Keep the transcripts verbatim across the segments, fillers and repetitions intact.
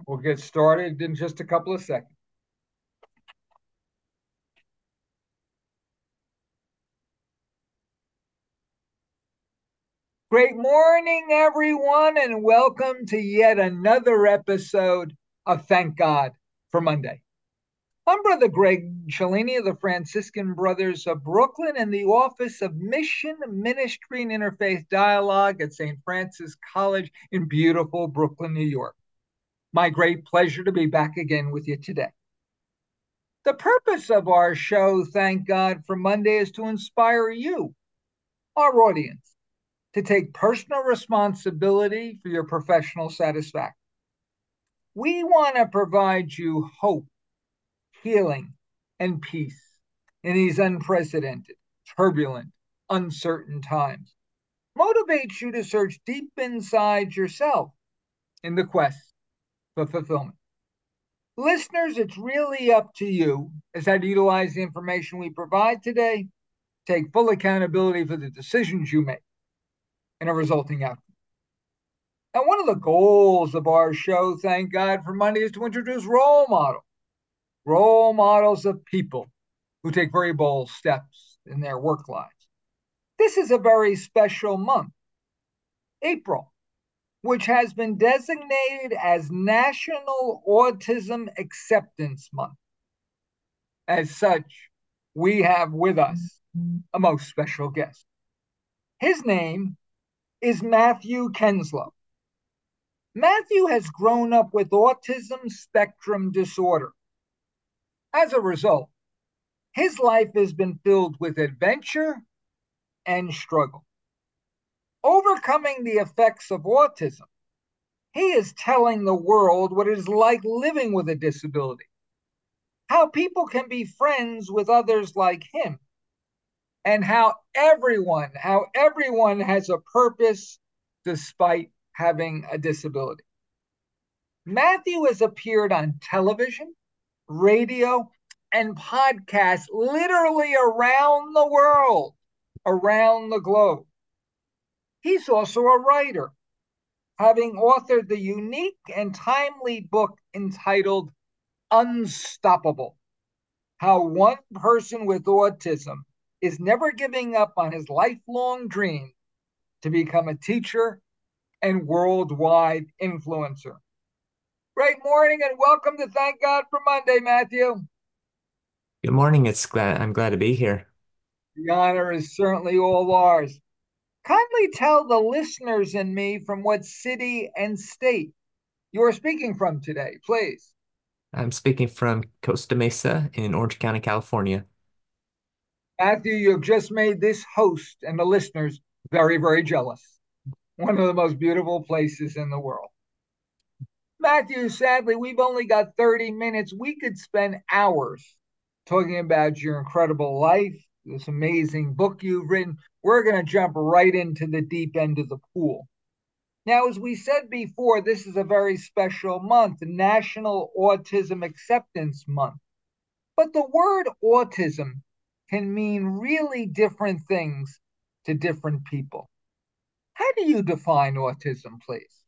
We'll get started in just a couple of seconds. Great morning, everyone, and welcome to yet another episode of Thank God for Monday. I'm Brother Greg Cellini of the Franciscan Brothers of Brooklyn and the Office of Mission, Ministry, and Interfaith Dialogue at Saint Francis College in beautiful Brooklyn, New York. My great pleasure to be back again with you today. The purpose of our show, Thank God for Monday, is to inspire you, our audience, to take personal responsibility for your professional satisfaction. We want to provide you hope, healing, and peace in these unprecedented, turbulent, uncertain times. Motivate you to search deep inside yourself in the quest for fulfillment. Listeners, it's really up to you as how to utilize the information we provide today. Take full accountability for the decisions you make and a resulting outcome. And one of the goals of our show, Thank God for Monday, is to introduce role models, role models of people who take very bold steps in their work lives. This is a very special month, April, which has been designated as National Autism Acceptance Month. As such, we have with us a most special guest. His name is Matthew Kenslow. Matthew has grown up with autism spectrum disorder. As a result, his life has been filled with adventure and struggle. Overcoming the effects of autism, he is telling the world what it is like living with a disability, how people can be friends with others like him, and how everyone, how everyone has a purpose despite having a disability. Matthew has appeared on television, radio, and podcasts literally around the world, around the globe. He's also a writer, having authored the unique and timely book entitled Unstoppable: How One Person with Autism is Never Giving Up on His Lifelong Dream to Become a Teacher and Worldwide Influencer. Great morning and welcome to Thank God for Monday, Matthew. Good morning. It's glad I'm glad to be here. The honor is certainly all ours. Kindly tell the listeners and me from what city and state you are speaking from today, please. I'm speaking from Costa Mesa in Orange County, California. Matthew, you have just made this host and the listeners very, very jealous. One of the most beautiful places in the world. Matthew, sadly, we've only got thirty minutes. We could spend hours talking about your incredible life, this amazing book you've written. We're going to jump right into the deep end of the pool. Now, as we said before, this is a very special month, National Autism Acceptance Month. But the word autism can mean really different things to different people. How do you define autism, please?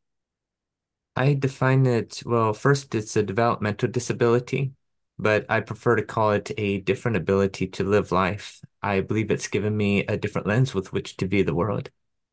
I define it, well, first, it's a developmental disability, but I prefer to call it a different ability to live life. I believe it's given me a different lens with which to view the world.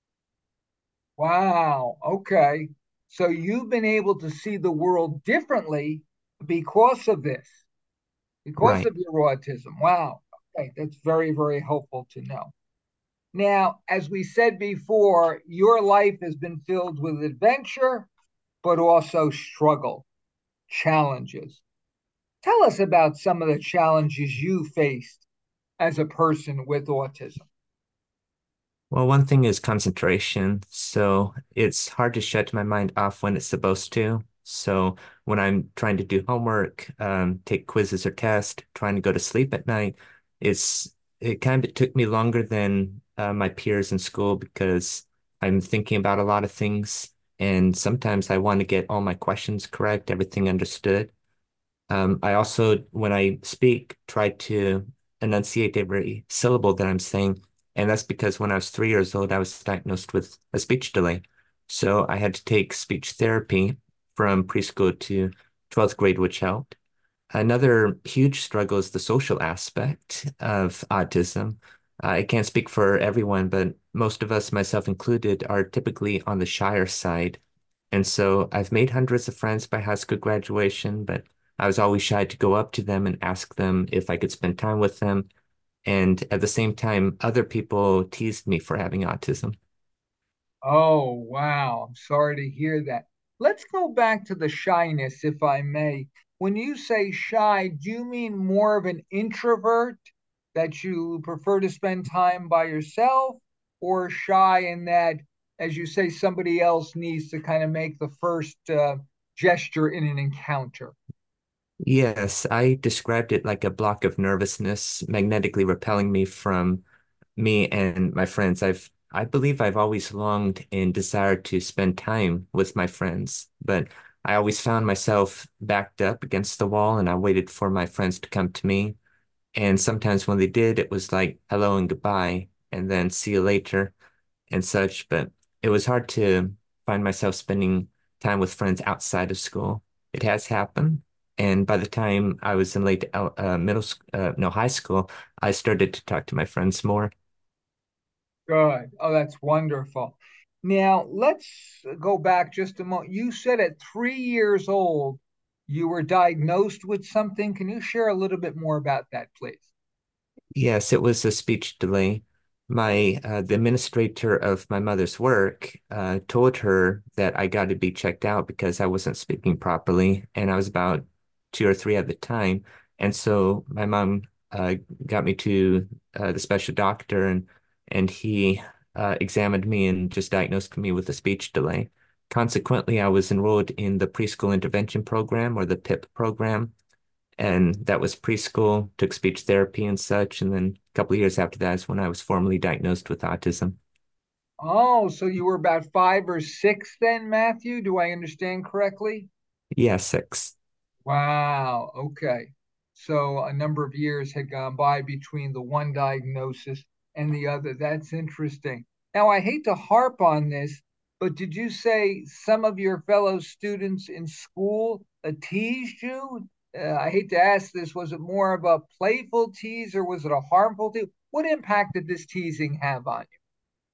Wow. Okay. So you've been able to see the world differently because of this, because Right. of your autism. Wow. Okay. That's very, very helpful to know. Now, as we said before, your life has been filled with adventure, but also struggle, challenges. Tell us about some of the challenges you faced as a person with autism. Well, one thing is concentration. So it's hard to shut my mind off when it's supposed to. So when I'm trying to do homework, um, take quizzes or tests, trying to go to sleep at night, it's it kind of took me longer than uh, my peers in school because I'm thinking about a lot of things, and sometimes I want to get all my questions correct, everything understood. Um, I also, when I speak, try to enunciate every syllable that I'm saying. And that's because when I was three years old, I was diagnosed with a speech delay. So I had to take speech therapy. from preschool to twelfth grade, which helped. Another huge struggle is the social aspect of autism. I can't speak for everyone, but most of us, myself included, are typically on the shyer side. And so I've made hundreds of friends by high school graduation, but I was always shy to go up to them and ask them if I could spend time with them. And at the same time, other people teased me for having autism. Oh, wow. I'm sorry to hear that. Let's go back to the shyness, if I may. When you say shy, do you mean more of an introvert that you prefer to spend time by yourself, or shy in that, as you say, somebody else needs to kind of make the first uh, gesture in an encounter? Yes, I described it like a block of nervousness magnetically repelling me from me and my friends. I've I believe I've always longed and desired to spend time with my friends, but I always found myself backed up against the wall and I waited for my friends to come to me. And sometimes when they did, it was like hello and goodbye, and then see you later and such. But it was hard to find myself spending time with friends outside of school. It has happened. And by the time I was in late el- uh, middle, sc- uh, no, high school, I started to talk to my friends more. Good. Oh, that's wonderful. Now, let's go back just a moment. You said at three years old, you were diagnosed with something. Can you share a little bit more about that, please? Yes, it was a speech delay. My uh, the administrator of my mother's work uh, told her that I got to be checked out because I wasn't speaking properly, and I was about two or three at the time. And so my mom uh, got me to uh, the special doctor, and and he uh, examined me and just diagnosed me with a speech delay. Consequently, I was enrolled in the preschool intervention program or the PIP program, and that was preschool, took speech therapy and such. And then a couple of years after that is when I was formally diagnosed with autism. Oh, so you were about five or six then, Matthew? Do I understand correctly? Yeah, six. Wow. Okay. So a number of years had gone by between the one diagnosis and the other. That's interesting. Now, I hate to harp on this, but did you say some of your fellow students in school uh, teased you? Uh, I hate to ask this. Was it more of a playful tease or was it a harmful tease? What impact did this teasing have on you?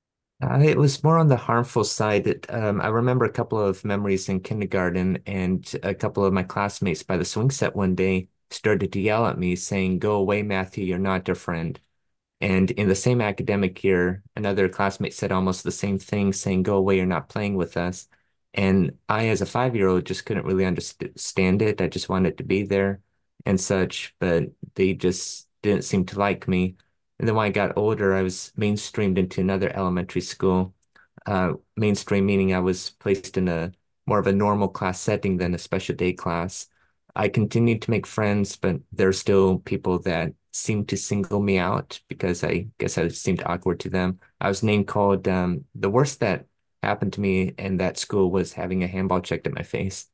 Uh, it was more on the harmful side. It, um, I remember a couple of memories in kindergarten, and a couple of my classmates by the swing set one day started to yell at me, saying, "Go away, Matthew, you're not our friend." And in the same academic year, another classmate said almost the same thing, saying, "Go away, you're not playing with us." And I, as a five-year-old, just couldn't really understand it. I just wanted to be there and such, but they just didn't seem to like me. And then when I got older, I was mainstreamed into another elementary school. Uh, mainstream meaning I was placed in a more of a normal class setting than a special day class. I continued to make friends, but there are still people that seem to single me out because I guess I seemed awkward to them. I was name called. Um, the worst that happened to me in that school was having a handball checked at my face.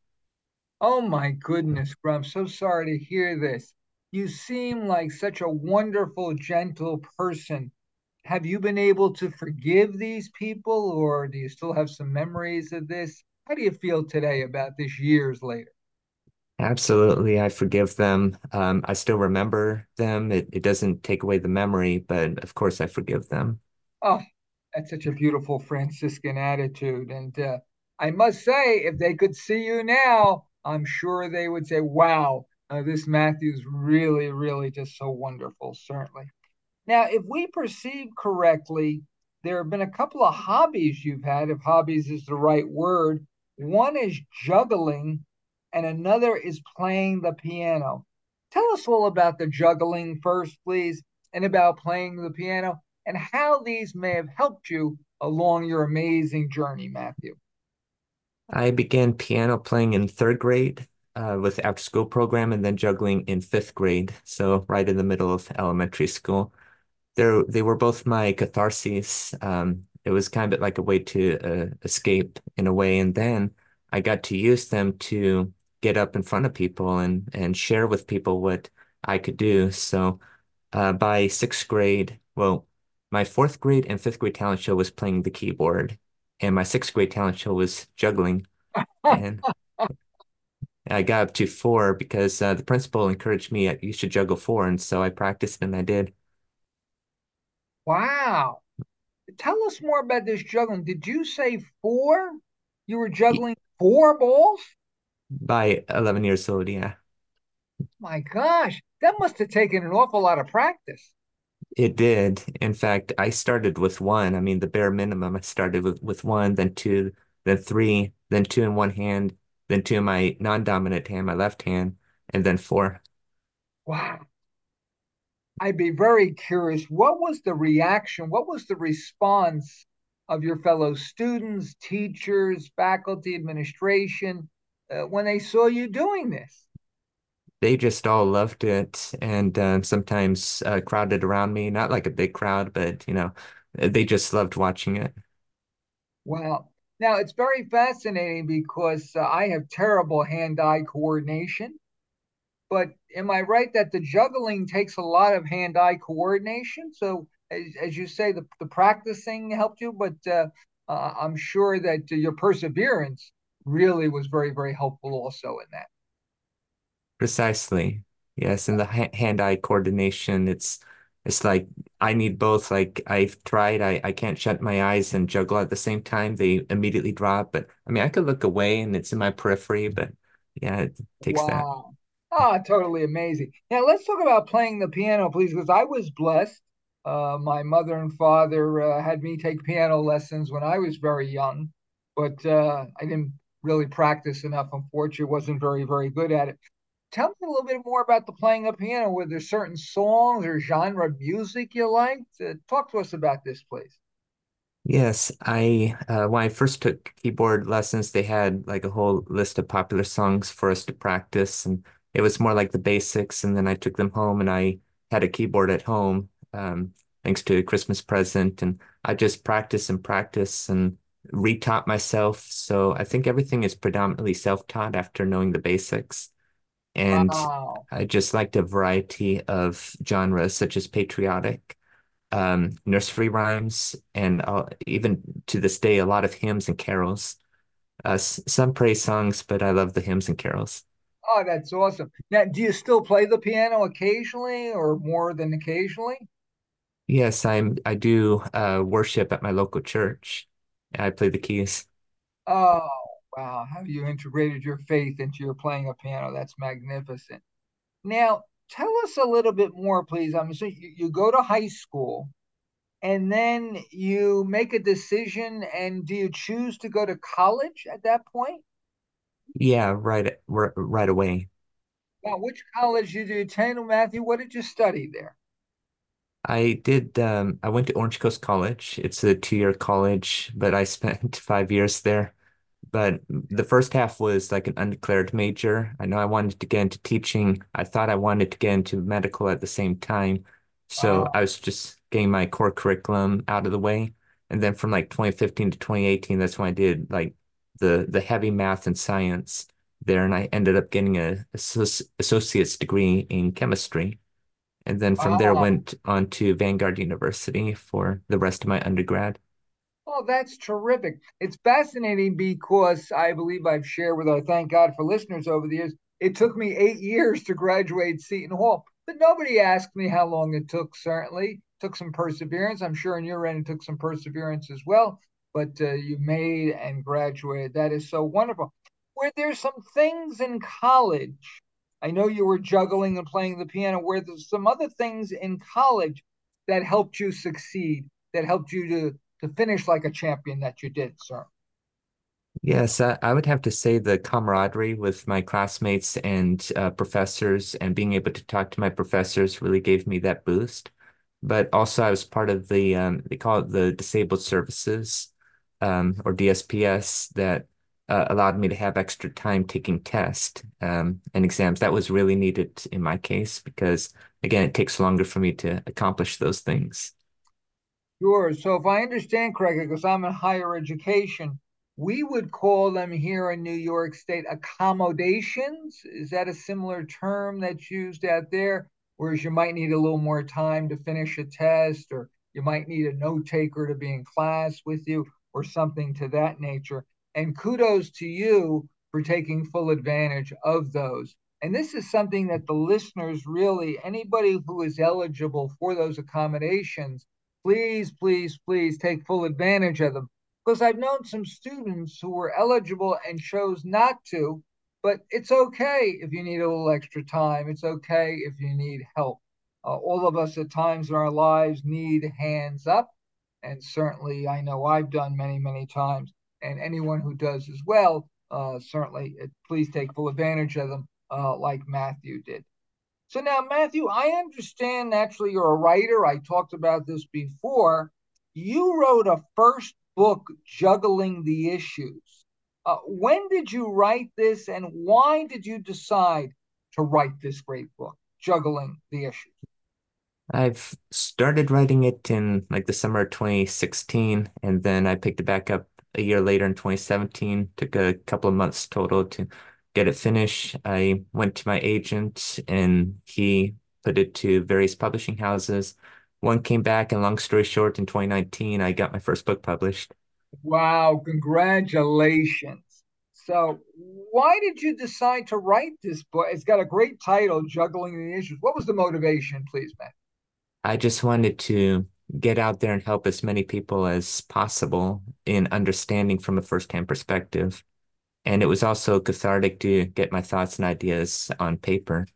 Oh my goodness, bro. I'm so sorry to hear this. You seem like such a wonderful, gentle person. Have you been able to forgive these people, or do you still have some memories of this? How do you feel today about this years later? Absolutely, I forgive them. Um, I still remember them. It it doesn't take away the memory, but of course I forgive them. Oh, that's such a beautiful Franciscan attitude. And uh, I must say, if they could see you now, I'm sure they would say, wow, uh, this Matthew's really, really just so wonderful, certainly. Now, if we perceive correctly, there have been a couple of hobbies you've had, if hobbies is the right word. One is juggling, and another is playing the piano. Tell us all about the juggling first, please, and about playing the piano, and how these may have helped you along your amazing journey, Matthew. I began piano playing in third grade uh, with after school program and then juggling in fifth grade. So right in the middle of elementary school. They're, they were both my catharses. Um, it was kind of like a way to uh, escape in a way. And then I got to use them to get up in front of people and, and share with people what I could do. So uh, by sixth grade, well, my fourth grade and fifth grade talent show was playing the keyboard, and my sixth grade talent show was juggling. And I got up to four because uh, the principal encouraged me, uh, you should juggle four. And so I practiced and I did. Wow. Tell us more about this juggling. Did you say four? You were juggling four balls? By eleven years old, yeah. My gosh, that must have taken an awful lot of practice. It did. In fact, I started with one. I mean, the bare minimum. I started with, with one, then two, then three, then two in one hand, then two in my non-dominant hand, my left hand, and then four. Wow. I'd be very curious. What was the reaction? What was the response of your fellow students, teachers, faculty, administration uh, when they saw you doing this? They just all loved it and um, sometimes uh, crowded around me, not like a big crowd, but you know, they just loved watching it. Well, now it's very fascinating because uh, I have terrible hand-eye coordination. But am I right that the juggling takes a lot of hand-eye coordination? So, as, as you say, the, the practicing helped you, but uh, uh, I'm sure that uh, your perseverance really was very, very helpful also in that. Precisely. Yes, and the ha hand-eye coordination, it's it's like I need both. Like I've tried, I, I can't shut my eyes and juggle at the same time. They immediately drop. But I mean, I could look away and it's in my periphery, but yeah, it takes that. Wow. Ah, totally amazing. Now let's talk about playing the piano, please, because I was blessed. Uh, my mother and father uh, had me take piano lessons when I was very young, but uh, I didn't really practice enough. Unfortunately, wasn't very, very good at it. Tell me a little bit more about the playing of piano. Were there certain songs or genre of music you liked? Uh, talk to us about this, please. Yes, I uh, when I first took keyboard lessons, they had like a whole list of popular songs for us to practice, and it was more like the basics. And then I took them home, and I had a keyboard at home, um, thanks to a Christmas present, and I just practice and practice and retaught myself. So I think everything is predominantly self-taught after knowing the basics, and Wow. I just liked a variety of genres such as patriotic um, nursery rhymes, and uh, even to this day, a lot of hymns and carols. Uh, s- some praise songs, but I love the hymns and carols. Oh, that's awesome. Now, do you still play the piano occasionally or more than occasionally? Yes, I'm. I do uh, worship at my local church. I play the keys. Oh, wow. How you integrated your faith into your playing a piano. That's magnificent. Now, tell us a little bit more, please. I'm so you, you go to high school and then you make a decision, and do you choose to go to college at that point? Yeah, right, r- right away. Now, which college did you attend, Matthew? What did you study there? I did. Um, I went to Orange Coast College. It's a two-year college, but I spent five years there. But the first half was like an undeclared major. I know I wanted to get into teaching. I thought I wanted to get into medical at the same time. So Wow. I was just getting my core curriculum out of the way. And then from like twenty fifteen to twenty eighteen, that's when I did like the the heavy math and science there. And I ended up getting a associ- associate's degree in chemistry. And then from there Wow. went on to Vanguard University for the rest of my undergrad. Oh, that's terrific. It's fascinating because I believe I've shared with our thank God for listeners over the years. It took me eight years to graduate Seton Hall, but nobody asked me how long it took, certainly. It took some perseverance. I'm sure on your end it took some perseverance as well, but uh, you made and graduated. That is so wonderful. Were there some things in college? I know you were juggling and playing the piano. Were there some other things in college that helped you succeed, that helped you to to finish like a champion that you did, sir? Yes, I, I would have to say the camaraderie with my classmates and uh, professors and being able to talk to my professors really gave me that boost. But also, I was part of the, um, they call it the Disabled Services, um, or D S P S, that uh, allowed me to have extra time taking tests um, and exams. That was really needed in my case because, again, it takes longer for me to accomplish those things. Sure. So if I understand correctly, because I'm in higher education, we would call them here in New York State accommodations. Is that a similar term that's used out there? Whereas you might need a little more time to finish a test, or you might need a note taker to be in class with you, or something to that nature. And kudos to you for taking full advantage of those. And this is something that the listeners really, anybody who is eligible for those accommodations, please, please, please take full advantage of them. Because I've known some students who were eligible and chose not to, but it's okay if you need a little extra time. It's okay if you need help. Uh, all of us at times in our lives need hands up. And certainly, I know I've done many, many times, and anyone who does as well, uh, certainly, uh, please take full advantage of them, uh, like Matthew did. So now, Matthew, I understand naturally you're a writer. I talked about this before. You wrote a first book, Juggling the Issues. Uh, when did you write this, and why did you decide to write this great book, Juggling the Issues? I've started writing it in like the summer of twenty sixteen, and then I picked it back up a year later in twenty seventeen. Took a couple of months total to get it finished. I went to my agent and he put it to various publishing houses. One came back, and long story short, in twenty nineteen, I got my first book published. Wow, congratulations. So, why did you decide to write this book? It's got a great title, Juggling the Issues. What was the motivation, please, Matt? I just wanted to get out there and help as many people as possible in understanding from a firsthand perspective. And it was also cathartic to get my thoughts and ideas on paper.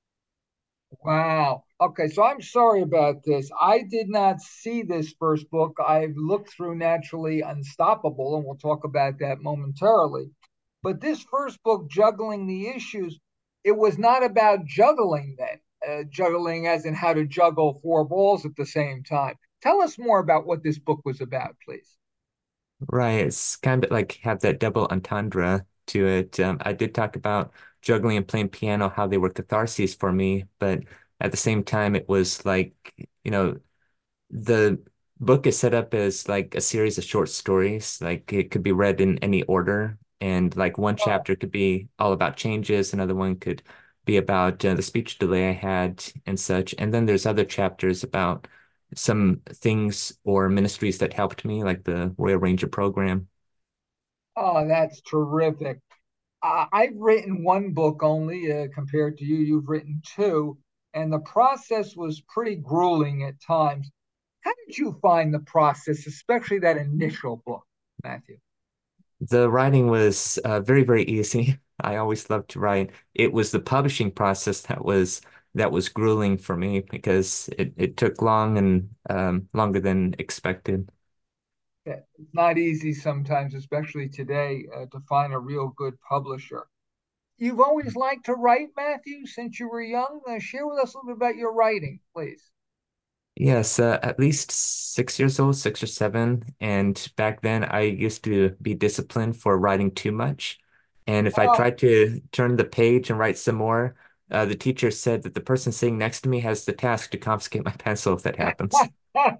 Wow. Okay, so I'm sorry about this. I did not see this first book. I've looked through Naturally Unstoppable, and we'll talk about that momentarily. But this first book, Juggling the Issues, it was not about juggling then, uh, juggling as in how to juggle four balls at the same time. Tell us more about what this book was about, please. Right. It's kind of like have that double entendre to it. Um, I did talk about juggling and playing piano, how they were catharses for me, but at the same time, it was like, you know, the book is set up as like a series of short stories. Like it could be read in any order. And like one Oh, chapter could be all about changes, another one could be about uh, the speech delay I had and such. And then there's other chapters about some things or ministries that helped me, like the Royal Ranger program. oh, that's terrific. I, I've written one book only uh, compared to you. You've written two, and the process was pretty grueling at times. How did you find the process, especially that initial book, Matthew? The writing was uh, very, very easy. I always loved to write. It was the publishing process that was that was grueling for me because it, it took long and um, longer than expected. Yeah, it's not easy sometimes, especially today, uh, to find a real good publisher. You've always liked to write, Matthew, since you were young. Uh, share with us a little bit about your writing, please. Yes, uh, at least six years old, six or seven. And back then, I used to be disciplined for writing too much. And if I Oh, tried to turn the page and write some more, uh, the teacher said that the person sitting next to me has the task to confiscate my pencil if that happens.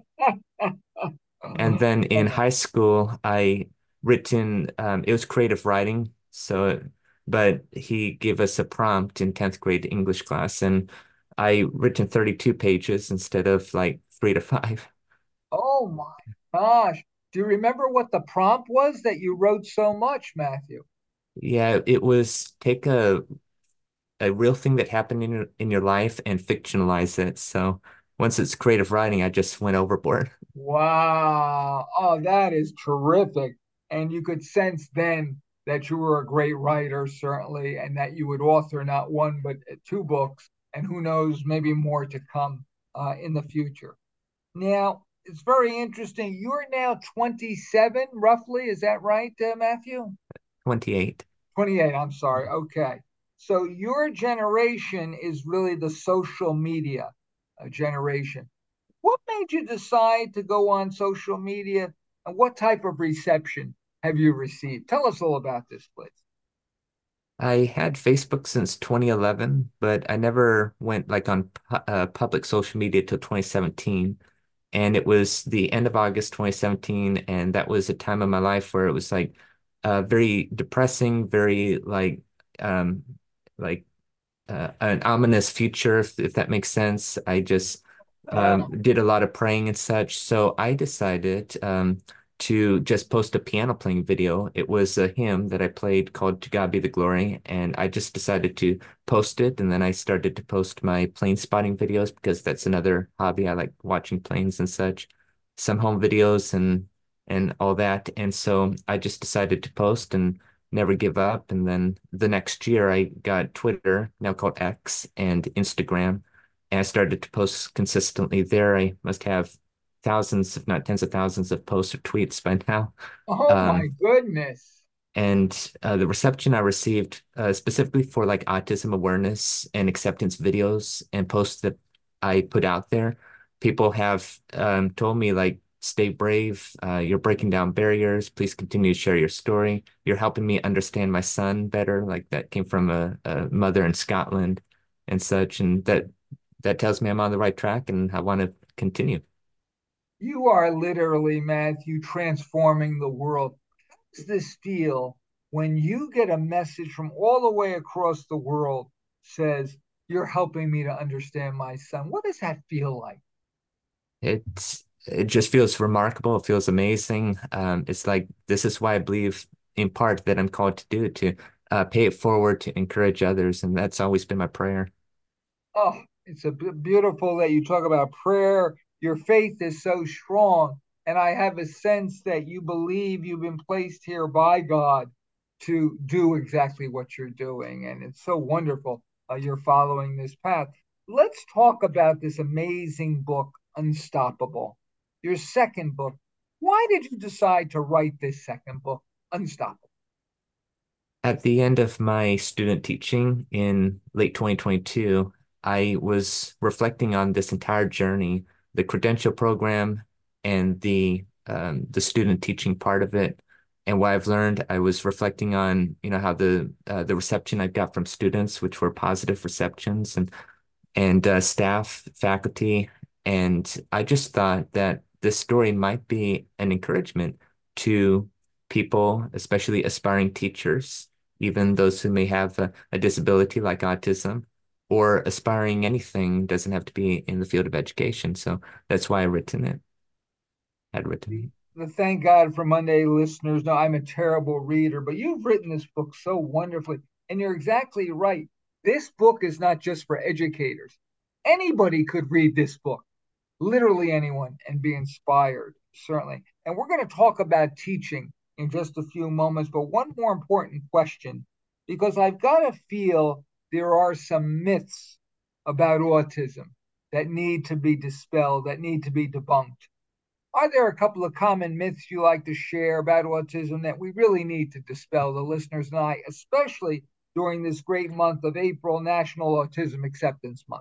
And then in high school, I written, um, it was creative writing. So, but he gave us a prompt in tenth grade English class, and I written thirty-two pages instead of like three to five. oh my gosh. Do you remember what the prompt was that you wrote so much, Matthew? Yeah, it was take a a real thing that happened in your in your life and fictionalize it. So once it's creative writing, I just went overboard. Wow. Oh, that is terrific. And you could sense then that you were a great writer, certainly, and that you would author not one, but uh, two books, and who knows, maybe more to come uh, in the future. Now, it's very interesting. You're now twenty-seven, roughly. Is that right, uh, Matthew? twenty-eight. twenty-eight, I'm sorry. Okay. So your generation is really the social media uh, generation. What made you decide to go on social media, and what type of reception have you received? Tell us all about this, please. I had Facebook since twenty eleven, but I never went like on pu uh, public social media till twenty seventeen. And it was the end of August twenty seventeen, and that was a time of my life where it was like uh, very depressing, very like um like uh, an ominous future, if, if that makes sense. I just Uh, um, did a lot of praying and such. So I decided um, to just post a piano playing video. It was a hymn that I played called To God Be the Glory, and I just decided to post it. And then I started to post my plane spotting videos because that's another hobby. I like watching planes and such, some home videos and and all that. And so I just decided to post and never give up. And then the next year I got Twitter, now called X, and Instagram. And I started to post consistently there. I must have thousands, if not tens of thousands of posts or tweets by now. Oh my Um, goodness. and uh, the reception I received, uh, specifically for like autism awareness and acceptance videos and posts that I put out there, people have um, told me like, stay brave. Uh, you're breaking down barriers. Please continue to share your story. You're helping me understand my son better. Like that came from a, a mother in Scotland and such, and that that tells me I'm on the right track and I want to continue. You are literally, Matthew, transforming the world. How does this feel when you get a message from all the way across the world says, you're helping me to understand my son? What does that feel like? It's it just feels remarkable. It feels amazing. Um, it's like this is why I believe in part that I'm called to do it, to uh, pay it forward, to encourage others, and that's always been my prayer. Oh, it's a b- beautiful that you talk about prayer. Your faith is so strong. And I have a sense that you believe you've been placed here by God to do exactly what you're doing. And it's so wonderful uh, you're following this path. Let's talk about this amazing book, Unstoppable, your second book. Why did you decide to write this second book, Unstoppable? At the end of my student teaching in late twenty twenty-two, I was reflecting on this entire journey, the credential program and the um, the student teaching part of it, and what I've learned. I was reflecting on, you know, how the uh, the reception I got from students, which were positive receptions, and and uh, staff, faculty, and I just thought that this story might be an encouragement to people, especially aspiring teachers, even those who may have a, a disability like autism, or aspiring anything, doesn't have to be in the field of education. So that's why I written it, had written the, it. the Thank God for Monday listeners know I'm a terrible reader, but you've written this book so wonderfully. And you're exactly right. This book is not just for educators. Anybody could read this book, literally anyone, and be inspired, certainly. And we're going to talk about teaching in just a few moments. But one more important question, because I've got to feel there are some myths about autism that need to be dispelled, that need to be debunked. Are there a couple of common myths you like to share about autism that we really need to dispel, the listeners and I, especially during this great month of April, National Autism Acceptance Month?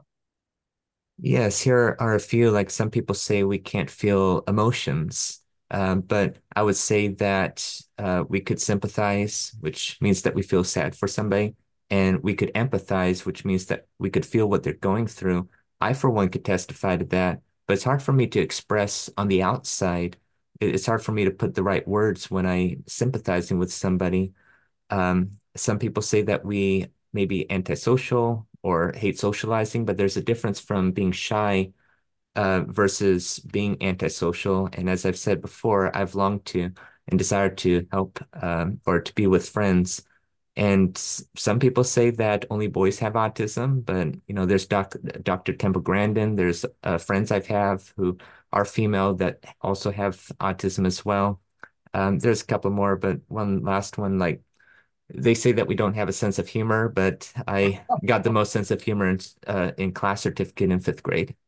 Yes, here are a few. Like some people say we can't feel emotions, um, but I would say that uh, we could sympathize, which means that we feel sad for somebody, and we could empathize, which means that we could feel what they're going through. I, for one, could testify to that, but it's hard for me to express on the outside. It- It's hard for me to put the right words when I sympathizing with somebody. Um, some people say that we may be antisocial or hate socializing, but there's a difference from being shy uh, versus being antisocial. And as I've said before, I've longed to and desired to help um, or to be with friends. And s- some people say that only boys have autism, but you know, there's doc Doctor Temple Grandin. There's uh, friends I've have who are female that also have autism as well. Um, there's a couple more, but one last one, like they say that we don't have a sense of humor, but I got the most sense of humor in uh, in class certificate in fifth grade.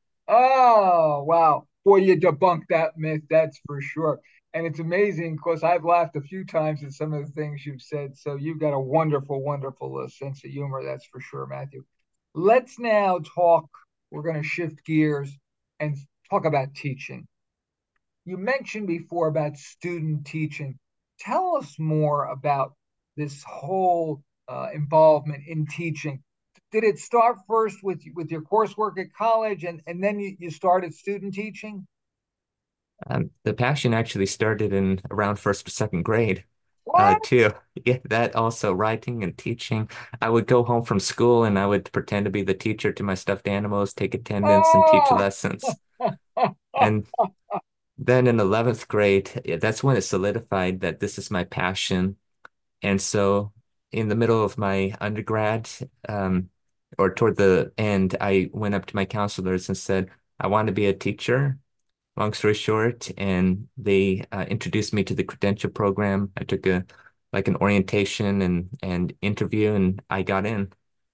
Oh, wow. Boy, you debunked that myth, that's for sure. And it's amazing because I've laughed a few times at some of the things you've said. So you've got a wonderful, wonderful uh, sense of humor, that's for sure, Matthew. Let's now talk. We're going to shift gears and talk about teaching. You mentioned before about student teaching. Tell us more about this whole uh, involvement in teaching. Did it start first with with your coursework at college, and and then you, you started student teaching? Um, the passion actually started in around first or second grade, uh, What? too. Yeah, that also writing and teaching. I would go home from school and I would pretend to be the teacher to my stuffed animals, take attendance and teach Oh, lessons. And Then in eleventh grade, yeah, that's when it solidified that this is my passion. And so in the middle of my undergrad, um, or toward the end, I went up to my counselors and said, I want to be a teacher, long story short. And they uh, introduced me to the credential program. I took a like an orientation and and interview and I got in.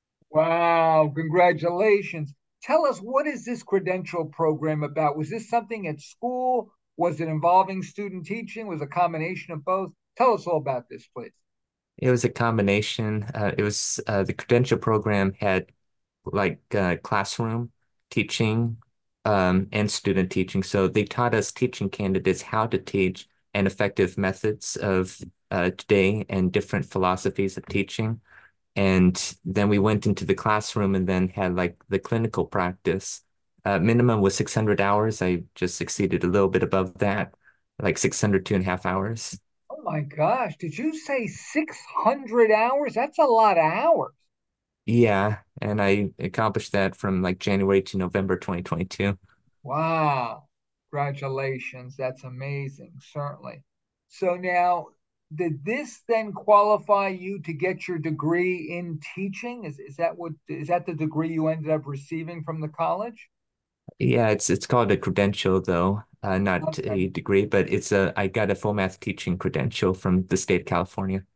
Wow, congratulations. Tell us, what is this credential program about? Was this something at school? Was it involving student teaching? Was it a combination of both? Tell us all about this, please. It was a combination. Uh, it was uh, the credential program had like uh, classroom teaching um, and student teaching. So they taught us teaching candidates how to teach and effective methods of uh, today and different philosophies of teaching. And then we went into the classroom and then had like the clinical practice. Uh, minimum was six hundred hours. I just succeeded a little bit above that, like six hundred two and a half hours. Oh my gosh, did you say six hundred hours? That's a lot of hours. Yeah, and I accomplished that from like January to November twenty twenty-two. Wow. Congratulations. That's amazing, certainly. So now, did this then qualify you to get your degree in teaching? Is is that what is that the degree you ended up receiving from the college? Yeah, it's it's called a credential though, uh, not Okay. a degree, but it's a I got a full math teaching credential from the state of California.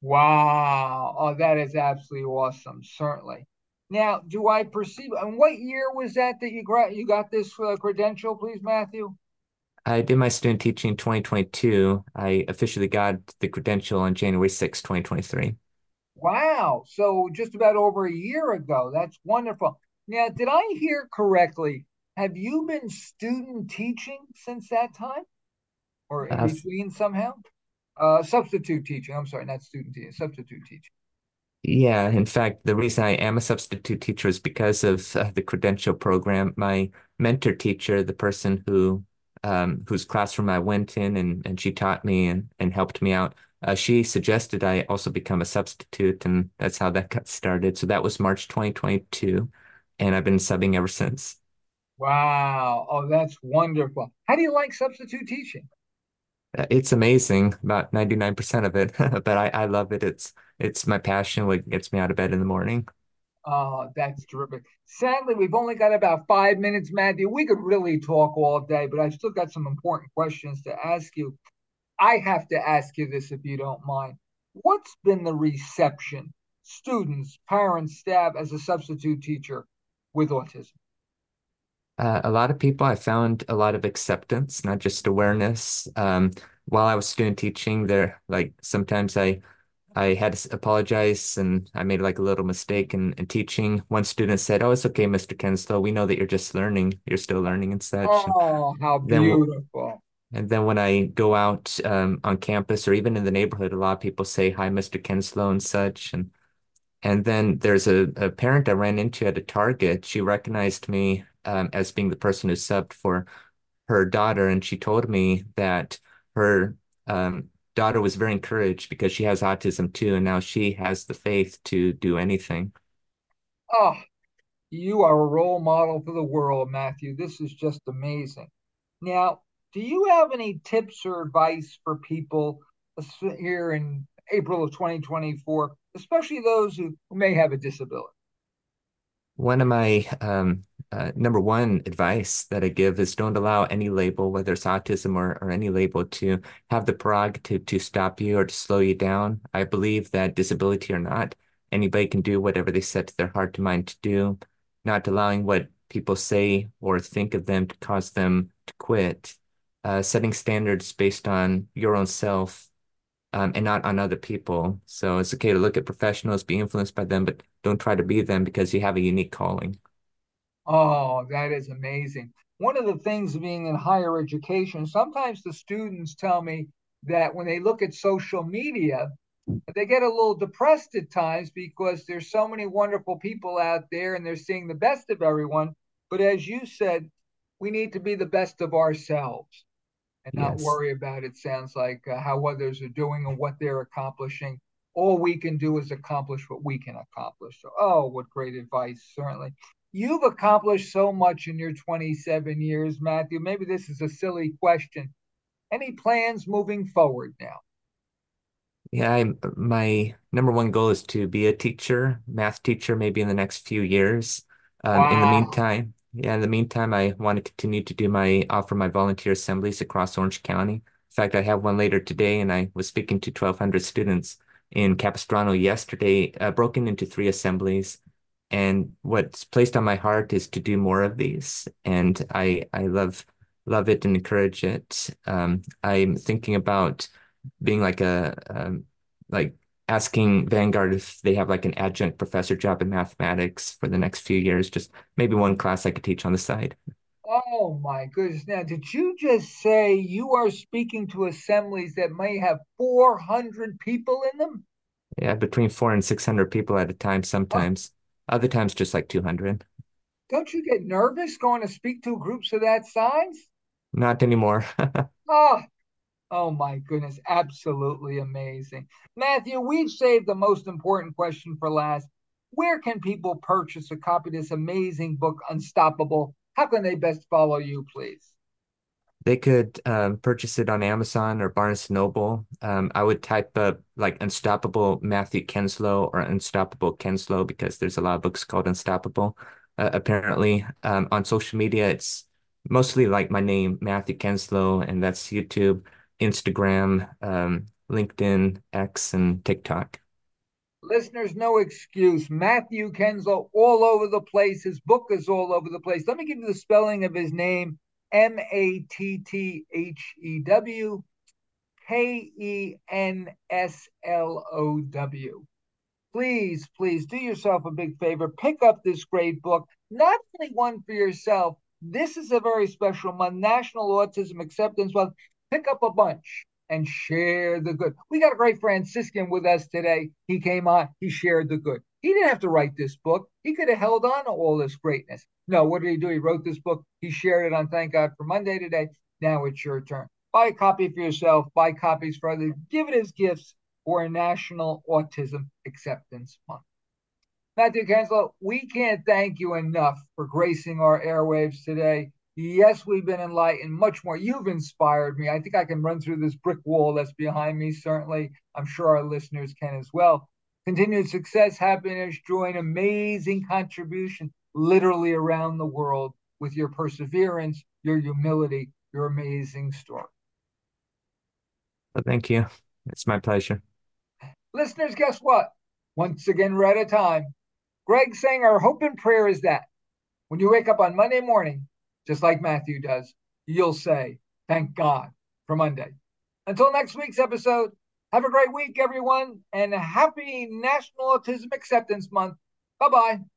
Wow. Oh, that is absolutely awesome, certainly. Now, do I perceive, and what year was that that you got you got this uh, credential, please, Matthew? I did my student teaching in twenty twenty-two. I officially got the credential on January sixth, twenty twenty-three. Wow. So just about over a year ago. That's wonderful. Now, did I hear correctly? Have you been student teaching since that time or in Uh, between somehow? Uh, substitute teaching. I'm sorry, not student teaching, substitute teaching. Yeah, in fact, the reason I am a substitute teacher is because of uh, the credential program. My mentor teacher, the person who um, whose classroom I went in and, and she taught me and, and helped me out, uh, she suggested I also become a substitute, and that's how that got started. So that was March twenty twenty-two, and I've been subbing ever since. Wow. Oh, that's wonderful. How do you like substitute teaching? Uh, It's amazing, about ninety-nine percent of it, but I, I love it. It's it's my passion, what gets me out of bed in the morning. Oh, that's terrific. Sadly, we've only got about five minutes, Matthew. We could really talk all day, but I've still got some important questions to ask you. I have to ask you this if you don't mind. What's been the reception, students, parents, staff, as a substitute teacher with autism? Uh, a lot of people, I found a lot of acceptance, not just awareness. Um, while I was student teaching there, like sometimes I I had to apologize and I made like a little mistake in, in teaching. One student said, "Oh, it's okay, mister Kenslow. We know that you're just learning. You're still learning and such." And Oh, how then w- beautiful. and then when I go out um, on campus or even in the neighborhood, a lot of people say, "Hi, mister Kenslow" and such. And and then there's a, a parent I ran into at a Target. She recognized me um, as being the person who subbed for her daughter, and she told me that her um, daughter was very encouraged because she has autism too, and now she has the faith to do anything. Oh, you are a role model for the world, Matthew. This is just amazing. Now, do you have any tips or advice for people here in April of twenty twenty-four, especially those who, who may have a disability? One of my um, uh, number one advice that I give is don't allow any label, whether it's autism or, or any label, to have the prerogative to stop you or to slow you down. I believe that disability or not, anybody can do whatever they set to their heart to mind to do, not allowing what people say or think of them to cause them to quit. Uh, setting standards based on your own self um, and not on other people. So it's okay to look at professionals, be influenced by them, but don't try to be them because you have a unique calling. Oh, that is amazing. One of the things of being in higher education, sometimes the students tell me that when they look at social media, they get a little depressed at times because there's so many wonderful people out there and they're seeing the best of everyone. But as you said, we need to be the best of ourselves and not Yes. worry about it. Sounds like uh, how others are doing and what they're accomplishing. All we can do is accomplish what we can accomplish. So, oh, what great advice, certainly. You've accomplished so much in your twenty-seven years, Matthew. Maybe this is a silly question. Any plans moving forward now? Yeah, I, my number one goal is to be a teacher, math teacher, maybe in the next few years. Um, in the Wow. meantime, yeah, in the meantime, I want to continue to do my offer my volunteer assemblies across Orange County. In fact, I have one later today, and I was speaking to twelve hundred students in Capistrano yesterday, uh, broken into three assemblies. And what's placed on my heart is to do more of these, and I I love love it and encourage it. Um, I'm thinking about being like a um, like asking Vanguard if they have like an adjunct professor job in mathematics for the next few years, just maybe one class I could teach on the side. Oh my goodness. Now, did you just say you are speaking to assemblies that may have four hundred people in them? Yeah, between four and six hundred people at a time Oh, sometimes. Other times just like two hundred. don't you get nervous going to speak to groups of that size? Not anymore. Oh, oh my goodness. Absolutely amazing. Matthew, we've saved the most important question for last. Where can people purchase a copy of this amazing book, Unstoppable? How can they best follow you, please? They could um, purchase it on Amazon or Barnes and Noble. Um, I would type up like Unstoppable Matthew Kenslow or Unstoppable Kenslow because there's a lot of books called Unstoppable. Uh, apparently, um, on social media, it's mostly like my name, Matthew Kenslow, and that's YouTube, Instagram, um, LinkedIn, X, and TikTok. Listeners, no excuse. Matthew Kenslow, all over the place. His book is all over the place. Let me give you the spelling of his name: M A T T H E W K E N S L O W. Please, please do yourself a big favor. Pick up this great book, not only one for yourself. This is a very special month, National Autism Acceptance Month. Pick up a bunch and share the good. We got a great Franciscan with us today. He came on, he shared the good. He didn't have to write this book. He could have held on to all this greatness. No, what did he do? He wrote this book. He shared it on Thank God for Monday today. Now it's your turn. Buy a copy for yourself, buy copies for others, give it as gifts for National Autism Acceptance Month. Matthew Kenslow, we can't thank you enough for gracing our airwaves today. Yes, we've been enlightened, much more. You've inspired me. I think I can run through this brick wall that's behind me, certainly. I'm sure our listeners can as well. Continued success, happiness, joy, and amazing contribution literally around the world with your perseverance, your humility, your amazing story. But thank you. It's my pleasure. Listeners, guess what? Once again, we're at a time. Greg saying our hope and prayer is that when you wake up on Monday morning, just like Matthew does, you'll say, thank God for Monday. Until next week's episode, have a great week, everyone, and happy National Autism Acceptance Month. Bye bye.